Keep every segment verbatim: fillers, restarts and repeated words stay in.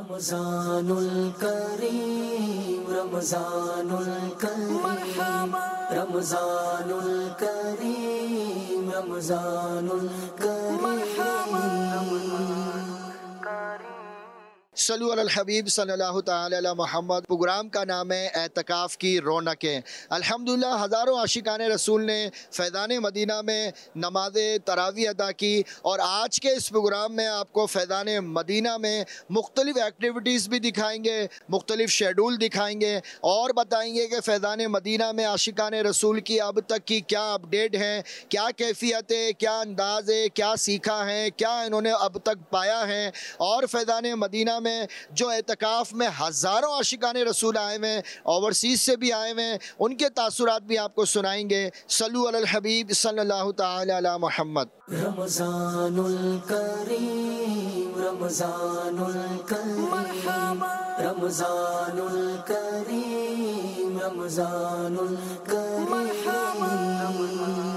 रमज़ानुल करीम रमज़ानुल करीम रमज़ानुल करीम रमज़ानुल करीम। सल्लु अलल हबीब सल्लल्लाहु तआला अला मुहम्मद। प्रोग्राम का नाम है एतकाफ़ की रौनकें। अल्हम्दुलिल्लाह हज़ारों आशिकान रसूल ने फैज़ान मदीना में नमाज तरावी अदा की और आज के इस प्रोग्राम में आपको फैज़ान मदीना में मुख्तलिफ़ एक्टिविटीज़ भी दिखाएंगे, मुख्तलिफ़ शेड्यूल दिखाएंगे और बताएंगे कि फैज़ान मदीना में आशिकान रसूल की अब तक की क्या अपडेट है, क्या कैफियत है, क्या अंदाज़ है, क्या सीखा है, क्या इन्होंने अब तक पाया है। और फैज़ान मदीना में जो एतकाफ़ में हज़ारों आशिकान रसूल आए हुए हैं, ओवरसीज़ से भी आए हुए हैं, उनके तासुरात भी आपको सुनाएंगे। सल्लु अलल हबीब सल्लल्लाहु तआला अला मुहम्मद। रमज़ानुल करीम रमज़ानुल करीम रमज़ानुल करीम रमज़ानुल करीम।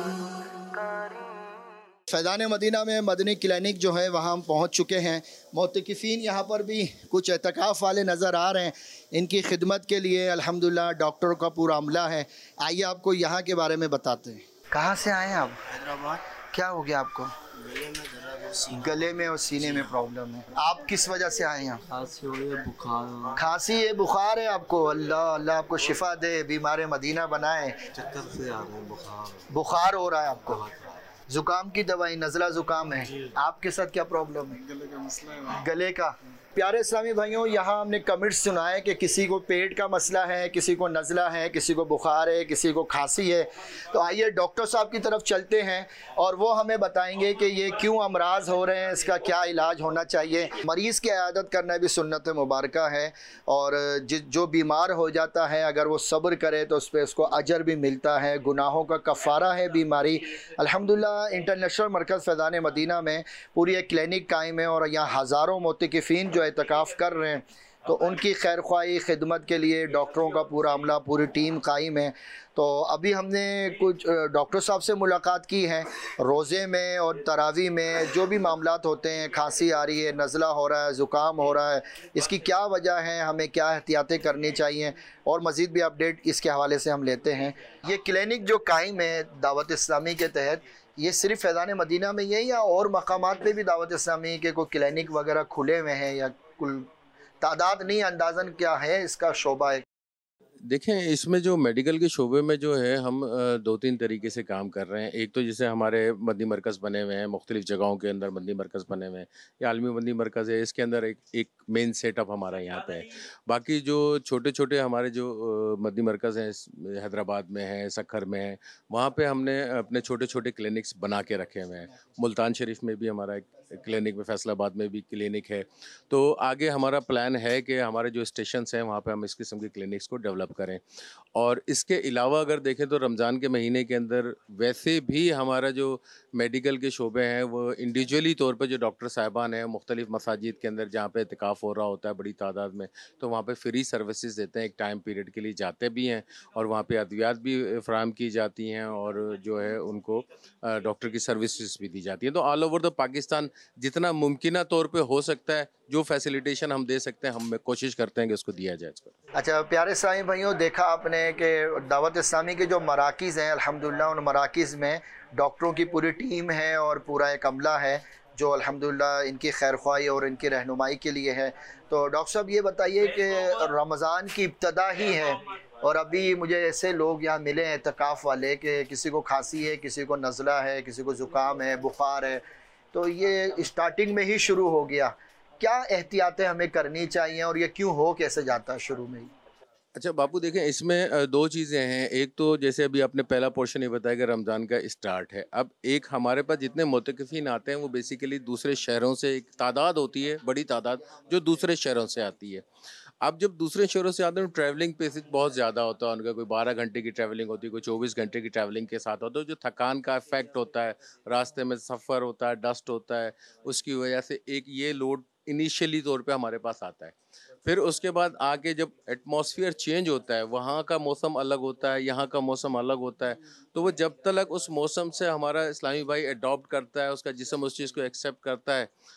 फैज़ान मदीना में मदनी क्लिनिक जो है वहाँ हम पहुँच चुके हैं। मोतकिफ़ीन यहाँ पर भी कुछ एतकाफ़ वाले नज़र आ रहे हैं। इनकी खिदमत के लिए अल्हम्दुलिल्लाह डॉक्टरों का पूरा अमला है। आइए आपको यहाँ के बारे में बताते हैं। कहाँ से आए हैं आप? हैदराबाद। क्या हो गया आपको? गले में दर्द है, सीने गले में और सीने में प्रॉब्लम है। आप किस वजह से आए हैं? खांसी हो रही है, बुखार, खांसी है, बुखार है आपको। अल्लाह अल्लाह आपको शिफा दे, बीमार मदीना बनाए। चक्कर से आ रहे हैं, बुखार बुखार हो रहा है आपको। जुकाम की दवाई, नज़ला जुकाम है। आपके साथ क्या प्रॉब्लम है? गले का मसला है। गले का। प्यारे इस्लामी भाइयों, यहाँ हमने कमेंट्स सुना है कि किसी को पेट का मसला है, किसी को नज़ला है, किसी को बुखार है, किसी को खांसी है। तो आइए डॉक्टर साहब की तरफ चलते हैं और वो हमें बताएंगे कि ये क्यों अमराज हो रहे हैं, इसका क्या इलाज होना चाहिए। मरीज़ की इयादत करना भी सुन्नत मुबारक है और जिस जो बीमार हो जाता है अगर वो सब्र करे तो उस पर उसको अजर भी मिलता है, गुनाहों का कफ़ारा है बीमारी। अल्हम्दुलिल्लाह इंटरनेशनल मरकज़ फैज़ान मदीना में पूरी एक क्लिनिक कायम है और यहाँ हज़ारों मोतकिफ़ीन जो एतकाफ़ कर रहे हैं, तो उनकी खैर ख्वाही खिदमत के लिए डॉक्टरों का पूरा अमला, पूरी टीम कायम है। तो अभी हमने कुछ डॉक्टर साहब से मुलाकात की है। रोज़े में और तरावी में जो भी मामलात होते हैं, खांसी आ रही है, नज़ला हो रहा है, ज़ुकाम हो रहा है, इसकी क्या वजह है, हमें क्या एहतियातें करनी चाहिए और मज़ीद भी अपडेट इसके हवाले से हम लेते हैं। ये क्लिनिक जो कायम है दावत इस्लामी के तहत, ये सिर्फ फैज़ान मदीना में ये या और मकामात पे भी दावत इस्लामी के कोई क्लिनिक वगैरह खुले हुए हैं या कुल तादाद नहीं, अंदाज़न क्या है इसका शोबा है? देखें, इसमें जो मेडिकल के शोबे में जो है हम अ, दो तीन तरीके से काम कर रहे हैं। एक तो जैसे हमारे मदनी मरकज़ बने हुए हैं, मुख्तलिफ़ जगहों के अंदर मदनी मरकज़ बने हुए हैं। ये आलमी मदनी मरकज़ है, इसके अंदर एक एक मेन सेटअप हमारा यहाँ पे है। बाकी जो छोटे-छोटे हमारे जो अ, मदनी मरकज़ हैं, हैदराबाद में है, सक्खर में है, वहाँ पे हमने अपने छोटे-छोटे क्लिनिक्स बना के रखे हुए हैं। मुल्तान शरीफ में भी हमारा एक क्लिनिक में, फैसलाबाद में भी क्लिनिक है। तो आगे हमारा प्लान है कि हमारे जो स्टेशंस हैं वहाँ पे हम इस किस्म के क्लिनिक्स को डेवलप करें। और इसके अलावा अगर देखें तो रमज़ान के महीने के अंदर वैसे भी हमारा जो मेडिकल के शोबे हैं वो इंडिविजुअली तौर पे जो डॉक्टर साहिबान हैं मुख्तलिफ़ मसाजिद के अंदर जहाँ पे इतिकाफ़ हो रहा होता है बड़ी तादाद में, तो वहाँ पे फ्री सर्विसेज देते हैं। एक टाइम पीरियड के लिए जाते भी हैं और वहाँ पे अद्वियात भी फ़राहम की जाती हैं और जो है उनको डॉक्टर की सर्विसेज भी दी जाती हैं। तो ऑल ओवर द पाकिस्तान जितना मुमकिन तौर पे हो सकता है, जो फैसिलिटेशन हम दे सकते हैं, हम कोशिश करते हैं कि उसको दिया जाए इसको। अच्छा प्यारे इस्लामी भाइयों, देखा आपने कि दावत इस्लामी के जो मराकिज़ हैं अल्हम्दुलिल्लाह उन मराकिज़ में डॉक्टरों की पूरी टीम है और पूरा एक अमला है जो अल्हम्दुलिल्लाह इनकी खैर ख्वाही और इनकी रहनुमाई के लिए है। तो डॉक्टर साहब ये बताइए कि रमज़ान की इब्तदा ही है और अभी मुझे ऐसे लोग यहाँ मिले हैं एतकाफ़ वाले कि किसी को खांसी है, किसी को नज़ला है, किसी को ज़ुकाम है, बुखार है, तो ये स्टार्टिंग में ही शुरू हो गया। क्या एहतियातें हमें करनी चाहिए और ये क्यों हो कैसे जाता है शुरू में ही? अच्छा बापू, देखें इसमें दो चीज़ें हैं। एक तो जैसे अभी आपने पहला पोर्शन ये बताया कि रमज़ान का स्टार्ट है। अब एक हमारे पास जितने मुतकिफ़ीन आते हैं वो बेसिकली दूसरे शहरों से एक तादाद होती है, बड़ी तादाद जो दूसरे शहरों से आती है। अब जब दूसरे शहरों से आते हैं तो ट्रैवलिंग पेसेज बहुत ज़्यादा होता है उनका। कोई बारह घंटे की ट्रैवलिंग होती है, कोई चौबीस घंटे की ट्रैवलिंग के साथ होता है। जो थकान का इफेक्ट होता है, रास्ते में सफ़र होता है, डस्ट होता है, उसकी वजह से एक ये लोड इनिशियली तौर पे हमारे पास आता है। फिर उसके बाद आके जब एटमॉस्फेयर चेंज होता है, वहाँ का मौसम अलग होता है, यहाँ का मौसम अलग होता है, तो वो जब तक उस मौसम से हमारा इस्लामी भाई अडॉप्ट करता है, उसका जिस्म उस चीज़ को एक्सेप्ट करता है,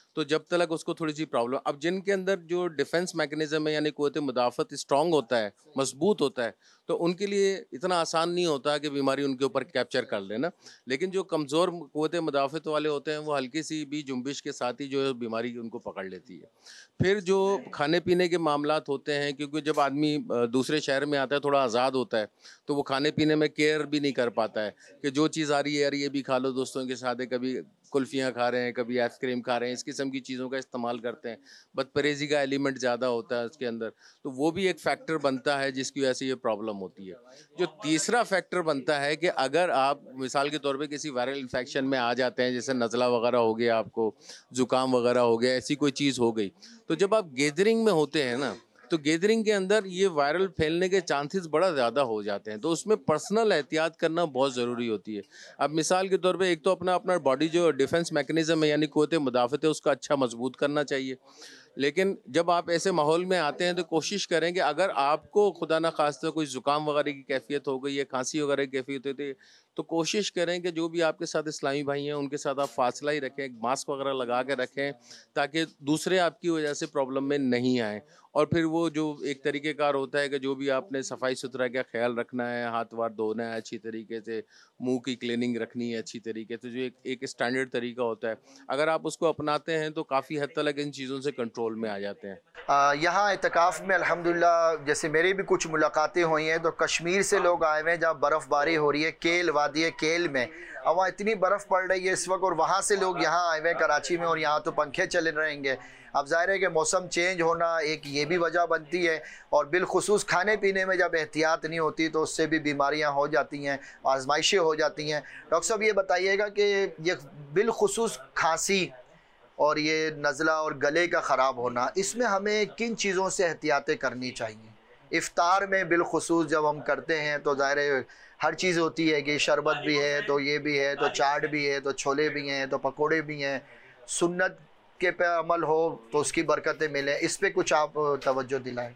तो जब तक उसको थोड़ी सी प्रॉब्लम, अब जिनके अंदर जो डिफेंस मैकेनिज्म है यानी क़ुव्वत मुदाफ़त स्ट्रांग होता है, मजबूत होता है, तो उनके लिए इतना आसान नहीं होता कि बीमारी उनके ऊपर कैप्चर कर लेना। लेकिन जो कमज़ोर क़ुव्वत मुदाफ़त वाले होते हैं वो हल्की सी भी जुम्बिश के साथ ही जो है बीमारी उनको पकड़ लेती है। फिर जो खाने पीने के मामलात होते हैं, क्योंकि जब आदमी दूसरे शहर में आता है थोड़ा आज़ाद होता है, तो वो खाने पीने में केयर भी नहीं कर पाता है कि जो चीज़ आ रही है यार ये भी खा लो, दोस्तों के साथ है, कभी कुल्फ़ियाँ खा रहे हैं, कभी आइसक्रीम खा रहे हैं, इस किस्म की चीज़ों का इस्तेमाल करते हैं। बदपरहेज़ी का एलिमेंट ज़्यादा होता है उसके अंदर, तो वो भी एक फैक्टर बनता है जिसकी वजह से ये प्रॉब्लम होती है। जो तीसरा फैक्टर बनता है कि अगर आप मिसाल के तौर पे किसी वायरल इन्फेक्शन में आ जाते हैं, जैसे नज़ला वगैरह हो गया, आपको ज़ुकाम वगैरह हो गया, ऐसी कोई चीज़ हो गई, तो जब आप गैदरिंग में होते हैं ना, तो गैदरिंग के अंदर ये वायरल फैलने के चांसेस बड़ा ज़्यादा हो जाते हैं, तो उसमें पर्सनल एहतियात करना बहुत ज़रूरी होती है। अब मिसाल के तौर पे एक तो अपना अपना बॉडी जो डिफेंस मैकेनिज़्म है यानी क़ुव्वत मुदाफ़त है उसका अच्छा मजबूत करना चाहिए। लेकिन जब आप ऐसे माहौल में आते हैं तो कोशिश करें कि अगर आपको खुदा न खास्ता कोई ज़ुकाम वगैरह की कैफ़ियत हो गई या खांसी वगैरह की कैफ़ियत होती है, तो कोशिश करें कि जो भी आपके साथ इस्लामी भाई हैं उनके साथ आप फासला ही रखें, मास्क वगैरह लगा के रखें, ताकि दूसरे आपकी वजह से प्रॉब्लम में नहीं आएँ। और फिर वो जो एक तरीक़ेकार होता है कि जो भी आपने सफाई सुथरा का ख्याल रखना है, हाथ वाथ धोना है अच्छी तरीके से, मुंह की क्लीनिंग रखनी है अच्छी तरीके से, जो एक एक स्टैंडर्ड तरीका होता है, अगर आप उसको अपनाते हैं तो काफ़ी हद तक इन चीज़ों से कंट्रोल में आ जाते हैं। यहाँ इत्तिकाफ़ में अल्हम्दुलिल्लाह जैसे मेरी भी कुछ मुलाकातें हुई हैं, तो कश्मीर से लोग आए हुए हैं जहाँ बर्फ़बारी हो रही है, केल वादी केल में, और वहाँ इतनी बर्फ़ पड़ रही है इस वक्त, और वहाँ से लोग यहाँ आए हुए हैं कराची में, और यहाँ तो पंखे चल रहेंगे। अब ज़ाहिर है कि मौसम चेंज होना एक ये भी वजह बनती है, और बिलखुसूस खाने पीने में जब एहतियात नहीं होती तो उससे भी बीमारियाँ हो जाती हैं, आजमाइशें हो जाती हैं। डॉक्टर साहब ये बताइएगा कि ये बिलखुसूस खांसी और ये नज़ला और गले का ख़राब होना, इसमें हमें किन चीज़ों से एहतियातें करनी चाहिए? इफ़्तार में बिलखुसूस जब हम करते हैं तो ज़ाहिर है हर चीज़ होती है कि शरबत भी है, तो ये भी है, तो चाट भी है, तो छोले भी हैं, तो पकोड़े भी हैं, सुन्नत के पे अमल हो तो उसकी बरकतें मिलें, इस पे कुछ आप तवज्जो दिलाएं।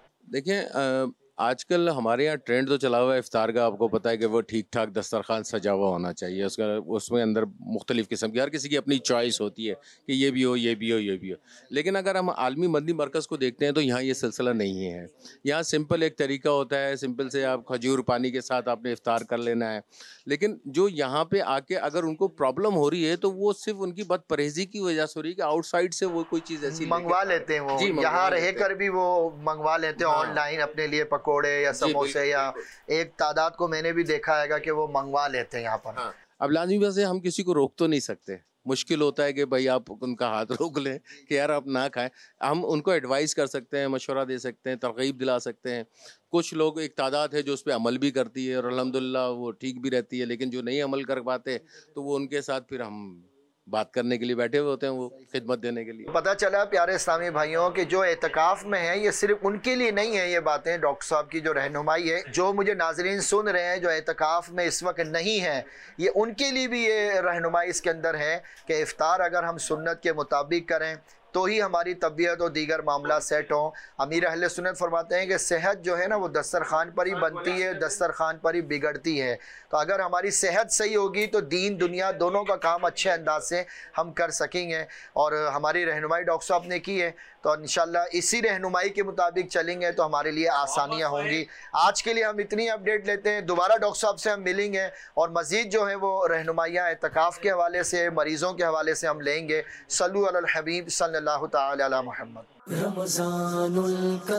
देखें, आजकल हमारे यहाँ ट्रेंड तो चला हुआ है इफ्तार का, आपको पता है कि वो ठीक ठाक दस्तरखान सजा हुआ होना चाहिए, उसका उसमें अंदर मुख्तलिफ़ किस्म की हर किसी की अपनी चॉइस होती है कि ये भी हो, ये भी हो, ये भी हो। लेकिन अगर हम आलमी मदनी मरकज़ को देखते हैं तो यहाँ ये सिलसिला नहीं है। यहाँ सिंपल एक तरीका होता है, सिंपल से आप खजूर पानी के साथ आपने इफ्तार कर लेना है। लेकिन जो यहाँ पे आके अगर उनको प्रॉब्लम हो रही है तो वो सिर्फ उनकी बदपरहेज़ी की वजह से हो रही है कि आउटसाइड से वो कोई चीज़ ऐसी मंगवा लेते हैं, वो यहाँ रह कर भी वो मंगवा लेते हैं ऑनलाइन अपने लिए पकोड़े या समोसे, या एक तादाद को मैंने भी देखा है कि वो मंगवा लेते हैं यहाँ पर। हाँ। अब लाजमी बात है हम किसी को रोक तो नहीं सकते, मुश्किल होता है कि भाई आप उनका हाथ रोक लें कि यार आप ना खाएं। हम उनको एडवाइस कर सकते हैं, मशवरा दे सकते हैं, तरगीब दिला सकते हैं। कुछ लोग एक तादाद है जो उस पर अमल भी करती है और अल्हम्दुलिल्लाह वो ठीक भी रहती है, लेकिन जो नहीं अमल कर पाते तो वो उनके साथ फिर हम बात करने के लिए बैठे हुए होते हैं, वो खिदमत देने के लिए। पता चला प्यारे इस्लामी भाइयों कि जो एतकाफ़ में है ये सिर्फ उनके लिए नहीं है, ये बातें डॉक्टर साहब की जो रहनुमाई है, जो मुझे नाजरीन सुन रहे हैं जो एतकाफ़ में इस वक्त नहीं है, ये उनके लिए भी ये रहनुमाई इसके अंदर है कि इफ्तार अगर हम सुन्नत के मुताबिक करें तो ही हमारी तबीयत और दीगर मामला सेट हों। अमीर अहले सुन्नत फरमाते हैं कि सेहत जो है ना वो दस्तरखान पर ही बनती है, दस्तरखान पर ही बिगड़ती है। तो अगर हमारी सेहत सही होगी तो दीन दुनिया दोनों का काम अच्छे अंदाज से हम कर सकेंगे, और हमारी रहनुमाई डॉक्टर साहब ने की है, तो इंशाल्लाह इसी रहनुमाई के मुताबिक चलेंगे तो हमारे लिए आसानियाँ होंगी। आज के लिए हम इतनी अपडेट लेते हैं, दोबारा डॉक्टर साहब से हम मिलेंगे और मज़ीद जो है वो रहनुमाइयाँ एतकाफ़ के हवाले से, मरीज़ों के हवाले से हम लेंगे। सल्लु अलल हबीब सल्लल्लाहु तआला अला मुहम्मद। रमज़ानुल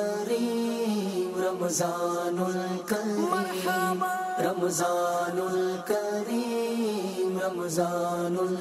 करीम रमज़ानुल करीम रमज़ानुल करीम रमज़ानुल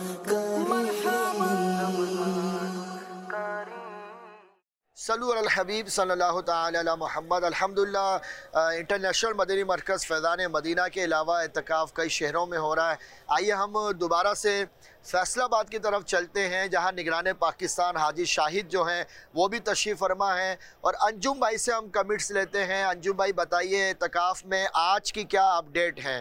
सल्लु अलल हबीब सल्लल्लाहु तआला अला मुहम्मद। अल्हम्दुलिल्लाह इंटरनेशनल मदनी मरकज़ फैज़ान मदीना के अलावा एतकाफ़ कई शहरों में हो रहा है। आइए हम दोबारा से फैसलाबाद की तरफ चलते हैं जहां निगरान पाकिस्तान हाजी शाहिद जो हैं वो भी तशरीफ़ फरमा हैं, और अंजुम भाई से हम कमेंट्स लेते हैं। अंजुम भाई बताइए एतकाफ़ में आज की क्या अपडेट है?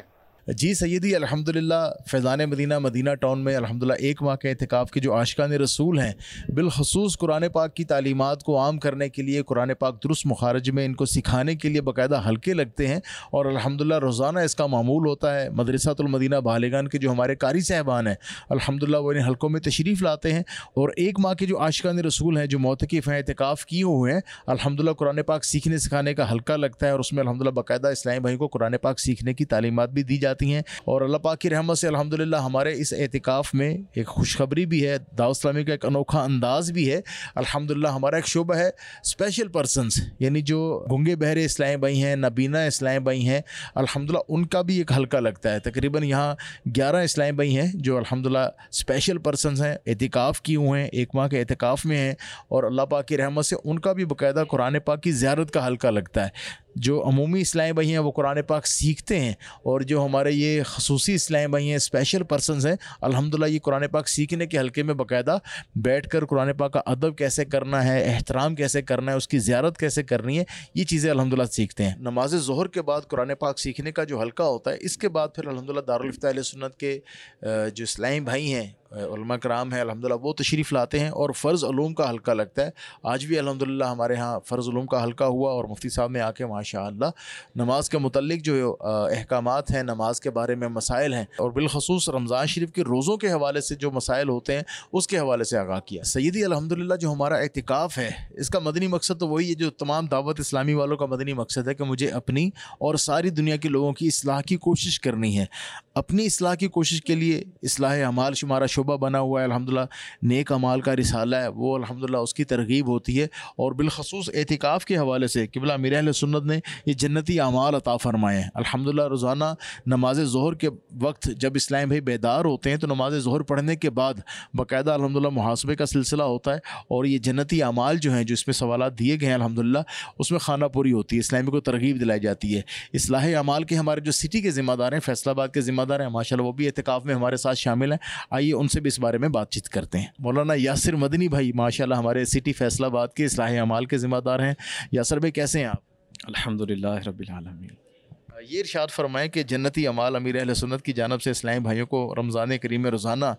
जी सैयदी, अल्हम्दुलिल्लाह फ़ैज़ान मदीना मदीना टाउन में अल्हम्दुलिल्लाह एक माह के एतिकाफ़ के जो आशिकान रसूल हैं, बिलख़ुसूस कुरान पाक की तालीमात को आम करने के लिए, कुरान पाक दुरुस्त मुखारज में इनको सिखाने के लिए बाकायदा हल्के लगते हैं और अल्हम्दुलिल्लाह रोज़ाना इसका मामूल होता है। मदरसातुल मदीना बालिगान के जो हमारे कारी साहबान हैं अल्हम्दुलिल्लाह वो इन हल्कों में तशरीफ़ लाते हैं और एक माह के जो आशिकान रसूल हैं, जो मोतकिफ़ हैं, एतिकाफ़ किए हुए हैं, अल्हम्दुलिल्लाह कुरान पाक सीखने सिखाने का हल्का लगता है और उसमें अल्हम्दुलिल्लाह बाकायदा इस्लामी भाई को कुरान पाक सीखने की तालीमात भी दी जाती हैं। और अल्लाह पाक की रहमत से अल्हम्दुलिल्लाह हमारे इस एतिकाफ़ में एक खुशखबरी भी है, दावत इस्लामी का एक अनोखा अंदाज़ भी है। अल्हम्दुलिल्लाह हमारा एक शोबा है स्पेशल पर्सनस, यानी जो गूंगे बहरे इस्लामी भाई हैं, नबीना इस्लामी भाई हैं, अल्हम्दुलिल्लाह उनका भी एक हल्का लगता है। तकरीबन यहाँ ग्यारह इस्लामी भाई हैं जो अल्हम्दुलिल्लाह स्पेशल पर्सनस हैं, एतिकाफ़ किए हुए हैं, एक माह के एतिकाफ़ में हैं और अल्लाह पाक की रहमत से उनका भी बाकायदा कुरान पाक की ज़ियारत का हल्का लगता है। जो अमूमी इस्लामी भाई हैं वो कुरान पाक सीखते हैं और जो हमारे ये खसूसी इस्लामी भाई हैं, स्पेशल पर्सनस हैं, अल्हम्दुलिल्लाह ये कुरान पाक सीखने के हल्के में बाकायदा बैठकर कुरान पाक का अदब कैसे करना है, एहतराम कैसे करना है, उसकी ज़ियारत कैसे करनी है, ये चीज़ें अल्हम्दुलिल्लाह सीखते हैं। नमाज ज़ोहर के बाद कुरान पाक सीखने का जो हल्का होता है, इसके बाद फिर अल्हम्दुलिल्लाह दारुल इफ्ताह अहले सुन्नत के जो इस्लामी भाई हैं, उलमा कराम हैं, अल्हम्दुलिल्लाह वो तशरीफ़ लाते हैं और फ़र्ज़ उलूम का हल्का लगता है। आज भी अल्हम्दुलिल्लाह हमारे यहाँ फ़र्ज़ उलूम का हल्का हुआ और मुफ्ती साहब ने आके माशाअल्लाह नमाज के मुतल्लिक जो अहकामात हैं, नमाज के बारे में मसाइल हैं और बिलख़ुसूस रमज़ान शरीफ के रोज़ों के हवाले से जो मसाइल होते हैं उसके हवाले से आगाह किया। सैयदी अल्हम्दुलिल्लाह जो हमारा एतिकाफ़ है, इसका मदनी मकसद तो वही है जो तमाम दावत इस्लामी वालों का मदनी मकसद है कि मुझे अपनी और सारी दुनिया के लोगों की इस्लाह की कोशिश करनी है। अपनी इस्लाह की कोशिश के लिए इस्लाह अमाल हमारा शोबा बना हुआ है, अल्हम्दुलिल्लाह नेक अमाल का रिसाला है, वो अल्हम्दुलिल्लाह उसकी तरगीब होती है और बिलख़ुसूस एतिकाफ़ के हवाले से क़िबला अमीर अहले सुन्नत ने ये जन्नती अमाल अता फ़रमाए हैं। अल्हम्दुलिल्लाह रोज़ाना नमाज ज़ोहर के वक्त जब इस्लामी भाई बेदार होते हैं तो नमाज ज़ोहर पढ़ने के बाद बाकायदा अल्हम्दुलिल्लाह मुहासबे का सिलसिला होता है और ये जन्नती अमाल जो हैं, जो इसमें सवालात दिए गए हैं, अल्हम्दुलिल्लाह उसमें खाना पूरी होती है, इस्लामी को तरगीब दिलाई जाती है। इस्लाह अमाल के हमारे जो सिटी के ज़िम्मेदार हैं, फैसलाबाद के ज़िम्मेदार हैं, माशाअल्लाह वो भी एतिकाफ़ में हमारे साथ शामिल हैं। आइए उनसे भी इस बारे में बातचीत करते हैं। मौलाना यासिर मदनी भाई माशाअल्लाह हमारे सिटी फैसलाबाद के इस्लाह अमाल के ज़िम्मेदार हैं। यासिर भाई कैसे हैं आप? अल्हम्दुलिल्लाह रब्बिल आलमीन। ये इरशाद फरमाएं कि जन्नती अमाल अमीर अहले सुन्नत की जानिब से इस्लामी भाइयों को रमज़ान करीम में रोज़ाना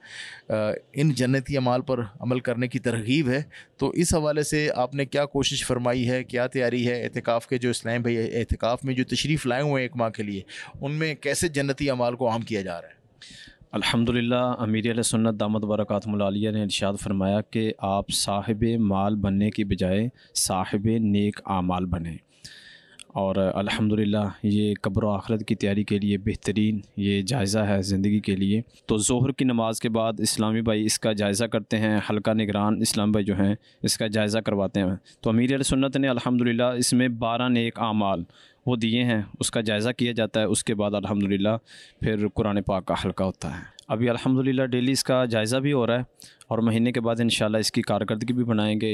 इन जन्नती अमाल पर अमल करने की तरगीब है, तो इस हवाले से आपने क्या कोशिश फरमाई है, क्या तैयारी है? एतिकाफ़ के जो इस्लामी भाई एतिकाफ़ में जो तशरीफ़ लाए हुए हैं एक माह के लिए, उनमें कैसे जन्नती अमाल को आम किया जा रहा है? अल्हम्दुलिल्लाह अमीर अहले सुन्नत दामद बरकातुहुल आलिया ने इरशाद फरमाया कि आप साहिब माल बनने की बजाय साहिब नेक आमाल बने और अल्हम्दुलिल्लाह ये कब्र आखिरत की तैयारी के लिए बेहतरीन ये जायज़ा है ज़िंदगी के लिए। तो ज़ोहर की नमाज़ के बाद इस्लामी भाई इसका जायज़ा करते हैं, हल्का निगरान इस्लामी भाई जो हैं इसका जायज़ा करवाते हैं। तो अमीर अहले सुन्नत ने अल्हम्दुलिल्लाह इसमें बारह नेक आमाल वो दिए हैं, उसका जायज़ा किया जाता है। उसके बाद अल्हम्दुलिल्लाह फिर कुरान पाक का हल्का होता है। अभी अल्हम्दुलिल्लाह डेली इसका जायज़ा भी हो रहा है और महीने के बाद इंशाल्लाह इसकी कारकर्दगी भी बनाएंगे।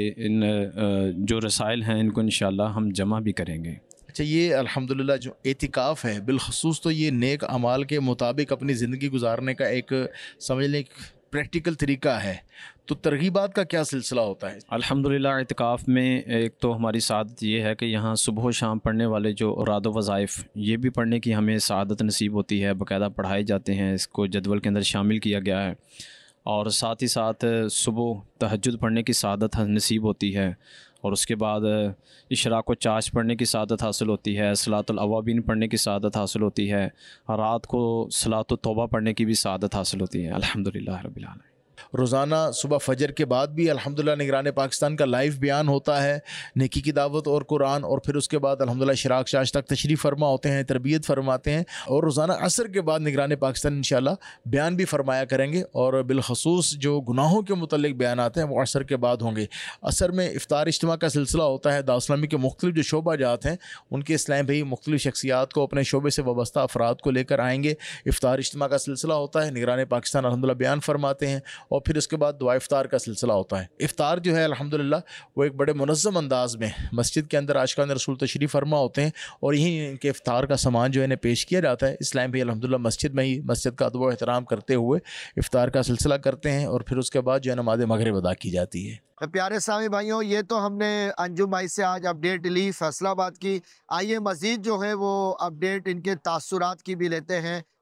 इन जो रसाइल हैं इनको इंशाल्लाह हम जमा भी करेंगे। अच्छा, ये अल्हम्दुलिल्लाह जो एतिकाफ़ है बिलख़ुसूस तो ये नेक अमाल के मुताबिक अपनी ज़िंदगी गुजारने का एक समझ लें प्रैक्टिकल तरीका है, तो तरगीबात का क्या सिलसिला होता है? अल्हम्दुलिल्लाह इतिकाफ़ में एक तो हमारी सादत ये है कि यहाँ सुबह शाम पढ़ने वाले जो औराद वज़ाइफ़ ये भी पढ़ने की हमें सादत नसीब होती है, बाकायदा पढ़ाए जाते हैं, इसको जदवल के अंदर शामिल किया गया है। और साथ ही साथ सुबह तहज्जुद पढ़ने की सादत नसीब होती है और उसके बाद इशराक़ व चाश पढ़ने की सादत हासिल होती है, सलातुल अवाबीन पढ़ने की सादत हासिल होती है, रात को सलातुत तौबा पढ़ने की भी सादत हासिल होती है। अल्हम्दुलिल्लाह रब्बिल आलमीन। रोज़ाना सुबह फ़जर के बाद भी अल्हम्दुलिल्लाह निगरान पाकिस्तान का लाइव बयान होता है, नेकी की दावत और कुरान, और फिर उसके बाद अल्हम्दुलिल्लाह इशराक़ चाश तक तशरीफ़ फरमा होते हैं, तरबियत फरमाते हैं और रोज़ाना असर के बाद निगरान पाकिस्तान इंशाअल्लाह बयान भी फरमाया करेंगे और बिलख़ुसूस जो गुनाहों के मुतल्लिक़ बयान आते हैं वो असर के बाद होंगे। असर में इफ्तार इज्तिमा का सिलसिला होता है, दावत इस्लामी के मुख्तलिफ जो शोबा जात हैं उनके इस्लामी भाई मुख्तलिफ शख्सियात को अपने शोबे से वाबस्ता अफराद को लेकर आएँगे। इफ्तार इज्तिमा का सिलसिला होता है, निगरान पाकिस्तान अल्हम्दुलिल्लाह बयान फरमाते हैं और फिर उसके बाद दुआ इफ्तार का सिलसिला होता है। इफ्तार जो है अल्हम्दुलिल्लाह वो एक बड़े मुनज़्ज़म अंदाज में मस्जिद के अंदर आशिकान रसूल तशरीफ़ फरमा होते हैं और यहीं इनके इफ्तार का सामान जो है इन्हें पेश किया जाता है। इस्लाम भी अल्हम्दुलिल्लाह मस्जिद में ही मस्जिद का अदब व एहतराम करते हुए इफ्तार का सिलसिला करते हैं और फिर उसके बाद जो है नमाज़ मगरिब अदा की जाती है। प्यारे इस्लामी भाइयों, ये तो हमने अंजुम भाई से आज अपडेट ली फैसलाबाद की। आइए मज़ीद जो है वो अपडेट इनके तासुरात की भी लेते हैं।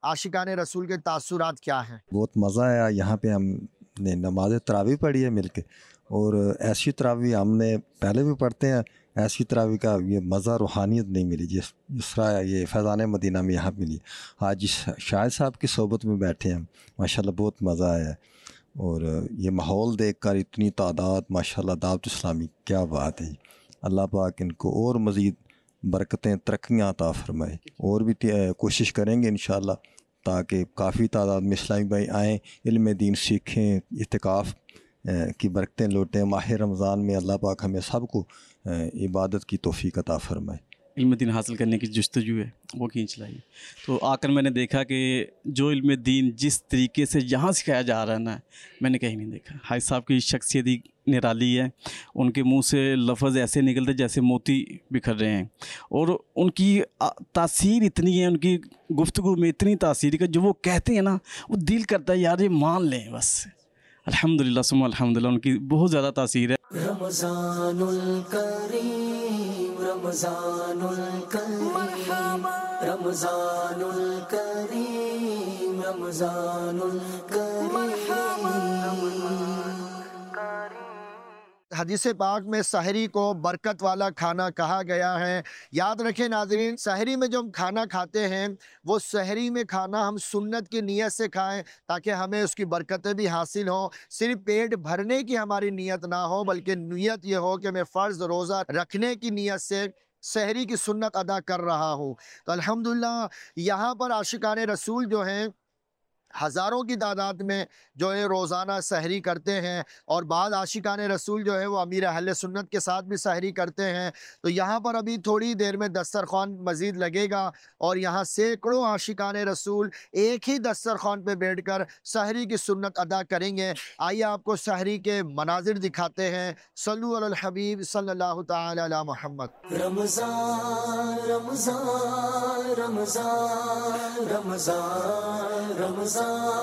आशिकान रसूल के तासुरात क्या हैं? बहुत मज़ा आया। यहाँ पे हमने नमाज तरावी पढ़ी है मिलके, और ऐसी तरावी हमने पहले भी पढ़ते हैं, ऐसी तरावी का ये मज़ा रूहानियत नहीं मिली जिस जिस तरह ये फैज़ान मदीना में यहाँ मिली। आज जिस शाहिद साहब की सोबत में बैठे हैं, माशाल्लाह बहुत मज़ा आया है। और ये माहौल देखकर इतनी तादाद, माशाल्लाह दावत इस्लामी, क्या बात है। अल्लाह पाक इनको और मज़ीद बरकतें, तरक्कियाँ अता फरमाए। और भी कोशिश करेंगे इंशाअल्लाह ताकि काफ़ी तादाद में इस्लामी भाई आएँ, इल्म दीन सीखें, इत्तिकाफ़ की बरकतें लौटें। माह रमज़ान में अल्लाह पाक हमें सबको इबादत की तौफ़ीक अता फरमाए। इल्म दीन हासिल करने की जस्तजू है वो खींच लाई। तो आकर मैंने देखा कि जो इल्म दीन जिस तरीके से यहाँ सिखाया जा रहा है ना, मैंने कहीं नहीं देखा। हाजी साहब की शख्सियत ही निराली है। उनके मुंह से लफ्ज़ ऐसे निकलते जैसे मोती बिखर रहे हैं, और उनकी तासीर इतनी है, उनकी गुफ्तगू में इतनी तासीर है, जो वो कहते हैं ना वो दिल करता है यार ये मान लें बस। अल्हम्दुलिल्लाह सुम्मा अल्हम्दुलिल्लाह, उनकी बहुत ज़्यादा तासीर है। रमज़ानुल करीम, रमज़ानुल करीम, रमज़ानुल करीम, रमज़ानुल करीम। हदीस पाक में सहरी को बरकत वाला खाना कहा गया है। याद रखें नाज़रीन, सहरी में जो हम खाना खाते हैं वो सहरी में खाना हम सुन्नत की नीयत से खाएं ताकि हमें उसकी बरकतें भी हासिल हों। सिर्फ पेट भरने की हमारी नीयत ना हो, बल्कि नीयत ये हो कि मैं फ़र्ज़ रोज़ा रखने की नीयत से सहरी की सुन्नत अदा कर रहा हूँ। तो अल्हम्दुलिल्लाह यहाँ पर आशिकान रसूल जो हैं हज़ारों की तादाद में जो है रोज़ाना सहरी करते हैं, और बाद आशिकान रसूल जो है वो अमीर अहले सुन्नत के साथ भी सहरी करते हैं। तो यहाँ पर अभी थोड़ी देर में दस्तरख़्वान मज़ीद लगेगा, और यहाँ सैकड़ों आशिकान रसूल एक ही दस्तरख़्वान पे बैठकर सहरी की सुन्नत अदा करेंगे। आइए आपको सहरी के मनाजिर दिखाते हैं। सल्लु अलल हबीब सल्लल्लाहु तआला अला मुहम्मद। रमज़ान रमज़ान रमज़ान रमज़ान रमज़ान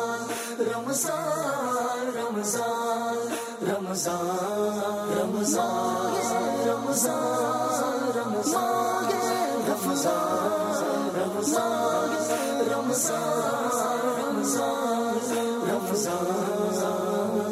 रमज़ान रमज़ान रमज़ान रमज़ान रमज़ान रमज़ान रमज़ान रमज़ान रमज़ान रमज़ान।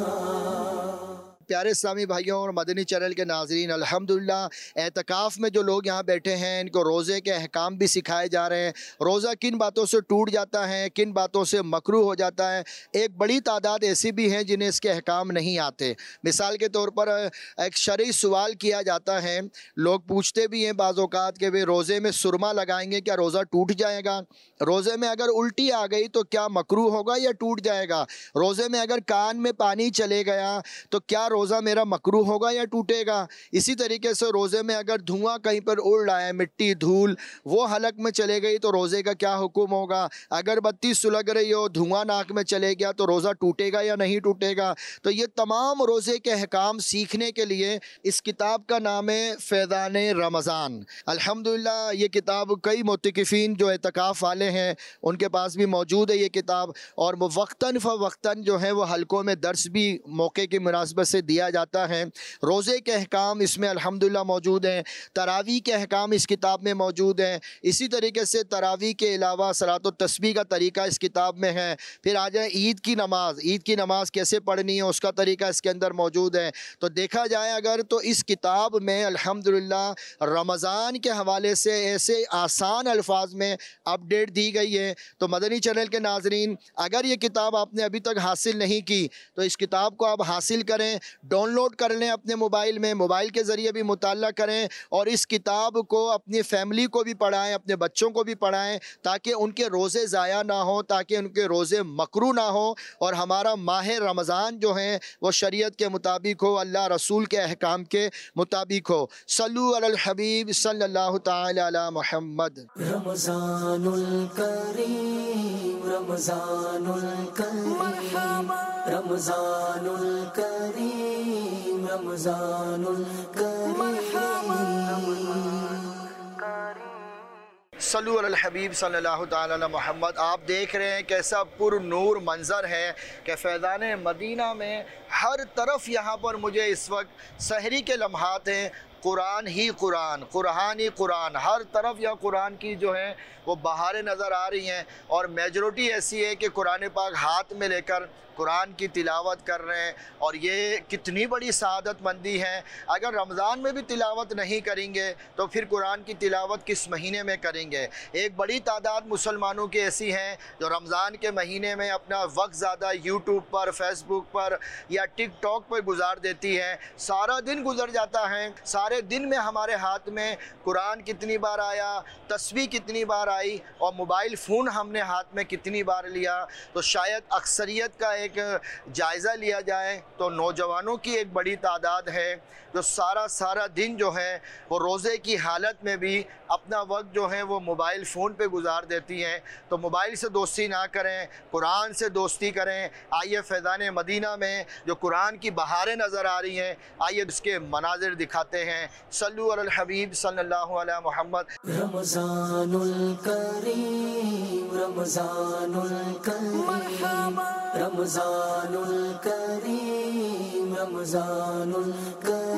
प्यारे इस्लामी भाइयों और मदनी चैनल के नाज़रीन, अल्हम्दुलिल्लाह एतकाफ़ में जो लोग यहाँ बैठे हैं इनको रोज़े के अहकाम भी सिखाए जा रहे हैं। रोज़ा किन बातों से टूट जाता है, किन बातों से मकरूह हो जाता है। एक बड़ी तादाद ऐसी भी हैं जिन्हें इसके अहकाम नहीं आते। मिसाल के तौर पर एक शरई सवाल किया जाता है, लोग पूछते भी हैं बाज़ औक़ात के वे रोज़े में सुरमा लगाएंगे क्या रोज़ा टूट जाएगा? रोज़े में अगर उल्टी आ गई तो क्या मकरूह होगा या टूट जाएगा? रोज़े में अगर कान में पानी चले गया तो क्या रोज़ा मेरा मकरूह होगा या टूटेगा? इसी तरीके से रोज़े में अगर धुआं कहीं पर उड़ रहा है, मिट्टी धूल वो हलक में चले गई तो रोज़े का क्या हुक्म होगा? अगर बत्ती सुलग रही हो, धुआं नाक में चले गया तो रोज़ा टूटेगा या नहीं टूटेगा? तो ये तमाम रोज़े के अहकाम सीखने के लिए इस किताब का नाम है फैज़ान रमज़ान। अल्हम्दुलिल्लाह ये किताब कई मुतकिफ़ीन जो एतकाफ़ वाले हैं उनके पास भी मौजूद है ये किताब, और वो वक्तन फ़वक्तन जो है वो हलकों में दर्स भी मौके की मुनासबत से दिया जाता है। रोज़े के अहकाम इसमें अल्हम्दुलिल्लाह मौजूद हैं, तरावी के अहकाम इस किताब में मौजूद हैं। इसी तरीके से तरावी के अलावा सलात व तस्बीह का तरीका इस किताब में है। फिर आ जाए ईद की नमाज़, ईद की नमाज़ कैसे पढ़नी है उसका तरीका इसके अंदर मौजूद है। तो देखा जाए अगर तो इस किताब में अल्हम्दुलिल्लाह रमज़ान के हवाले से ऐसे आसान अल्फाज में अपडेट दी गई है। तो मदनी चैनल के नाज़रीन, अगर ये किताब आपने अभी तक हासिल नहीं की तो इस किताब को आप हासिल करें, डाउनलोड कर लें अपने मोबाइल में, मोबाइल के ज़रिए भी मुताला करें, और इस किताब को अपनी फ़ैमिली को भी पढ़ाएं, अपने बच्चों को भी पढ़ाएं, ताकि उनके रोज़े ज़ाया ना हो, ताकि उनके रोज़े मकरू ना हो, और हमारा माह रमज़ान जो है वो शरीयत के मुताबिक हो, अल्लाह रसूल के अहकाम के मुताबिक हो। सल्लु अलल हबीब सल्लल्लाहु तआला अला मुहम्मद। रमज़ानुल करीम, रमज़ानुल करीम, रमज़ानुल करीम, रमज़ानुल करीम। सल्लु अलल हबीब सल्लल्लाहु तआला अलैहि मुहम्मद। आप देख रहे हैं कैसा पुरनूर मंज़र है कि फैज़ान मदीना में हर तरफ यहाँ पर मुझे इस वक्त सहरी के लम्हात हैं। कुरान ही कुरान, कुरान ही कुरान, हर तरफ यह कुरान की जो है वो बहारें नज़र आ रही हैं। और मेजॉरिटी ऐसी है कि कुरान पाक हाथ में लेकर कुरान की तिलावत कर रहे हैं। और ये कितनी बड़ी सआदत मंदी है। अगर रमज़ान में भी तिलावत नहीं करेंगे तो फिर कुरान की तिलावत किस महीने में करेंगे। एक बड़ी तादाद मुसलमानों की ऐसी हैं जो रमज़ान के महीने में अपना वक्त ज़्यादा यूट्यूब पर, फेसबुक पर या टिकटॉक पर गुजार देती है। सारा दिन गुजर जाता है। सारे दिन में हमारे हाथ में कुरान कितनी बार आया, तस्बीह कितनी बार आई और मोबाइल फ़ोन हमने हाथ में कितनी बार लिया। तो शायद अक्सरियत का एक जायज़ा लिया जाए तो नौजवानों की एक बड़ी तादाद है जो सारा सारा दिन जो है वो रोज़े की हालत में भी अपना वक्त जो है वो मोबाइल फ़ोन पे गुजार देती हैं। तो मोबाइल से दोस्ती ना करें, कुरान से दोस्ती करें। आइए फैज़ान मदीना में जो कुरान की बहारें नज़र आ रही हैं, आइए उसके मनाजिर दिखाते हैं। सल्लु अलल हबीब सल्लल्लाहु अलैहि मुहम्मद। रमज़ानुल करीम, रमज़ानुल करीम, रमज़ानुल करीम, रमज़ानुल करीम।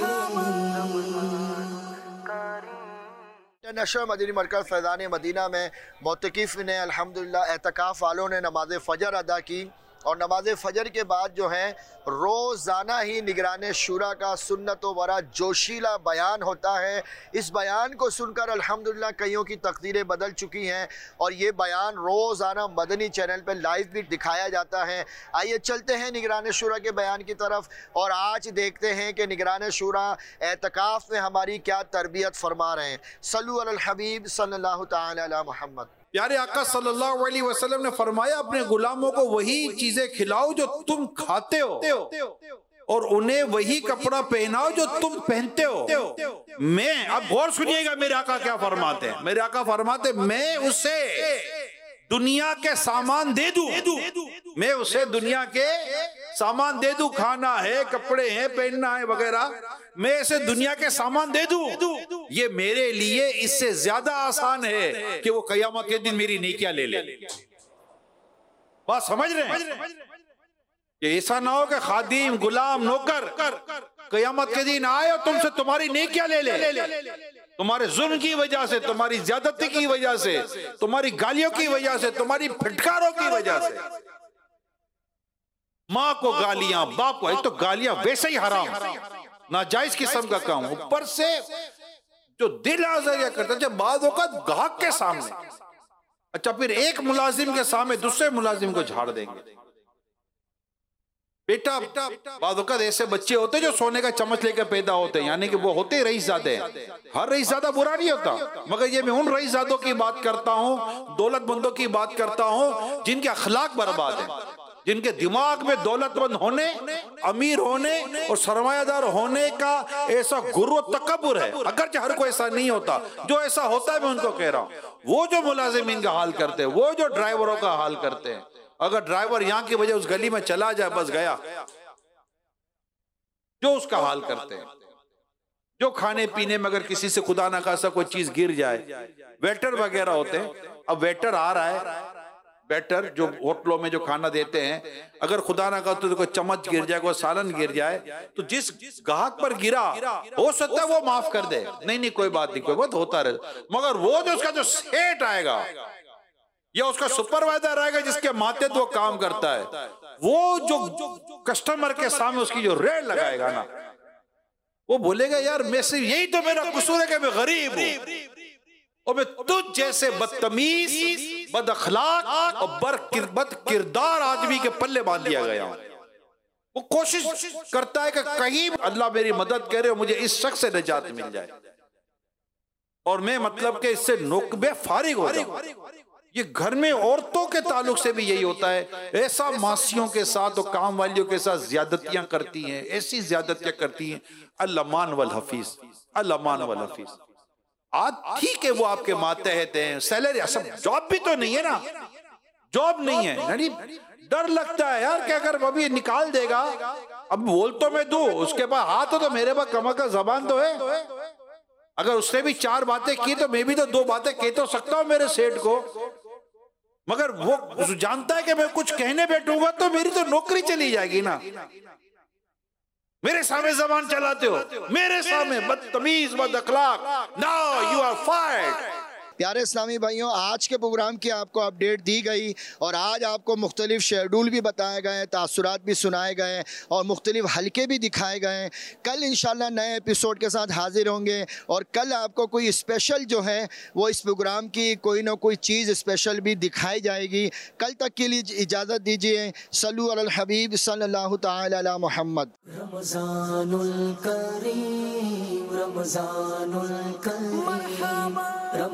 नशर मदनी मरकज़ फैज़ान मदीना में मोतकिफ़ ने अल्हम्दुलिल्लाह एतकाफ़ वालों ने नमाज़ फ़जर अदा की। और नमाज फ़जर के बाद जो है रोज़ाना ही निगरान शूरा का सुन्नत व वरा जोशीला बयान होता है। इस बयान को सुनकर अल्हम्दुलिल्लाह कईयों की तकदीरें बदल चुकी हैं और ये बयान रोज़ाना मदनी चैनल पर लाइव भी दिखाया जाता है। आइए चलते हैं निगरान शूरा के बयान की तरफ और आज देखते हैं कि निगरान शूरा एतकाफ़ में हमारी क्या तरबियत फरमा रहे हैं। सल्लु अलल हबीब सल्लल्लाहु तआला अला मुहम्मद। प्यारे आका सल्लल्लाहु अलैहि वसल्लम ने फरमाया, अपने गुलामों को वही चीजें खिलाओ जो तुम खाते हो और उन्हें वही कपड़ा पहनाओ जो तुम पहनते हो। मैं, अब गौर सुनिएगा मेरे आका क्या फरमाते हैं। मेरे आका फरमाते, मैं उसे दुनिया के सामान दे दूं, मैं उसे दुनिया के सामान दे दूं, खाना है, कपड़े हैं, पहनना है वगैरह, मैं इसे दुनिया के सामान दे दूं, ये मेरे लिए इससे ज्यादा आसान है कि वो कयामत के दिन मेरी नेकियां ले ले। बात समझ रहे हैं? ये ऐसा ना हो कि खादिम, गुलाम, नौकर कयामत के दिन आए और तुमसे तुम्हारी नेकियां ले ले, तुम्हारे जुल्म की वजह से, तुम्हारी ज्यादती की वजह से, तुम्हारी गालियों की वजह से, तुम्हारी फटकारों की वजह से। माँ को गालियां, बाप को, एक तो गालियां वैसे ही हराम, नाजायज किस्म का काम, ऊपर से जो दिल आज़ारिया करता है, जब बाद औक़ात गाहक के सामने, अच्छा फिर एक मुलाजिम के सामने दूसरे मुलाजिम को झाड़ देंगे। बेटा, बाद औक़ात ऐसे बच्चे होते हैं जो सोने का चम्मच लेकर पैदा होते हैं, यानी कि वो होते रईसज़ादे हैं। हर रईसज़ादा बुरा नहीं होता, मगर ये मैं उन रईसज़ादों की बात करता हूँ, दौलतमंदों की बात करता हूँ जिनके अखलाक बर्बाद हैं, जिनके दिमाग में दौलतमंद होने, अमीर होने और सरमायादार होने का ऐसा गुर्र तकब्बुर है। अगर हर कोई ऐसा नहीं होता, जो ऐसा होता है मैं उनको कह रहा हूँ, वो जो मुलाजिमीन का हाल करते हैं, वो जो ड्राइवरों का हाल करते हैं, अगर ड्राइवर यहाँ की वजह उस गली में चला जाए, बस गया, जो उसका हाल करते हैं, जो खाने पीने में अगर किसी से खुदा ना खासा कोई चीज गिर जाए, वेटर वगैरह होते हैं। अब वेटर आ रहा है, वेटर जो होटलों में जो खाना देते हैं, अगर खुदा ना खासा तो कोई चम्मच गिर जाए, कोई सालन गिर जाए, तो जिस गाहक पर गिरा हो सकता है वो माफ कर दे, नहीं नहीं कोई बात नहीं, कोई बात होता रहे, मगर वो जो उसका जो सेठ आएगा या उसका सुपरवाइजर आएगा जिसके मातहत वो काम करता है, वो जो कस्टमर के सामने उसकी जो रेट लगाएगा ना, वो बोलेगा यार मैं से यही तो मेरा कसूर है कि मैं गरीब हूं और मैं तुझ जैसे बदतमीज, बद अखलाक और बद किरदार आदमी के पल्ले बांध दिया गया हूं। वो कोशिश करता है कि कहीं अल्लाह मेरी मदद करे और मुझे इस शख्स से निजात मिल जाए और मैं मतलब के इससे नौकबे फारिग हो जाऊं। ये घर में औरतों के ताल्लुक से भी यही होता है, ऐसा मासियों के साथ और काम वालियों के साथ ज्यादतियां करती हैं, ऐसी ज्यादतियां करती हैं। अल्लामान वल हफीज, अल्लामान वल हफीज। आज ठीक है वो आपके मातहत हैं, सैलरी, सब जॉब भी तो नहीं है ना, जॉब नहीं है, यानी डर लगता है यार कि अगर अभी निकाल देगा, अब बोल तो मैं दूं, उसके पास हाथ हो तो मेरे पास कमा का जबान तो है, अगर उसने भी चार बातें की तो मैं भी तो दो बातें कह तो सकता हूं मेरे सेठ को, मगर वो जानता है कि मैं कुछ कहने बैठूंगा तो मेरी तो नौकरी चली जाएगी ना। मेरे सामने जबान चलाते हो, मेरे सामने बदतमीज बद अखलाक, नाउ यू आर फायर्ड। प्यारे इस्लामी भाइयों, आज के प्रोग्राम की आपको अपडेट दी गई और आज आपको मुख्तलिफ शेड्यूल भी बताए गए, तासुरात भी सुनाए गए और मुख्तलिफ हलके भी दिखाए गए। कल इंशाल्लाह नए एपिसोड के साथ हाजिर होंगे और कल आपको कोई स्पेशल जो है वो इस प्रोग्राम की कोई ना कोई चीज़ स्पेशल भी दिखाई जाएगी। कल तक के लिए इजाज़त दीजिए। सल्लु अलल हबीब सल्लल्लाहु तआला अला मुहम्मद। रमज़ानुल करीम रमज़ानुल करीम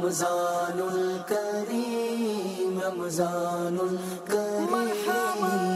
रमज़ानुल करीम रमज़ानुल करीम।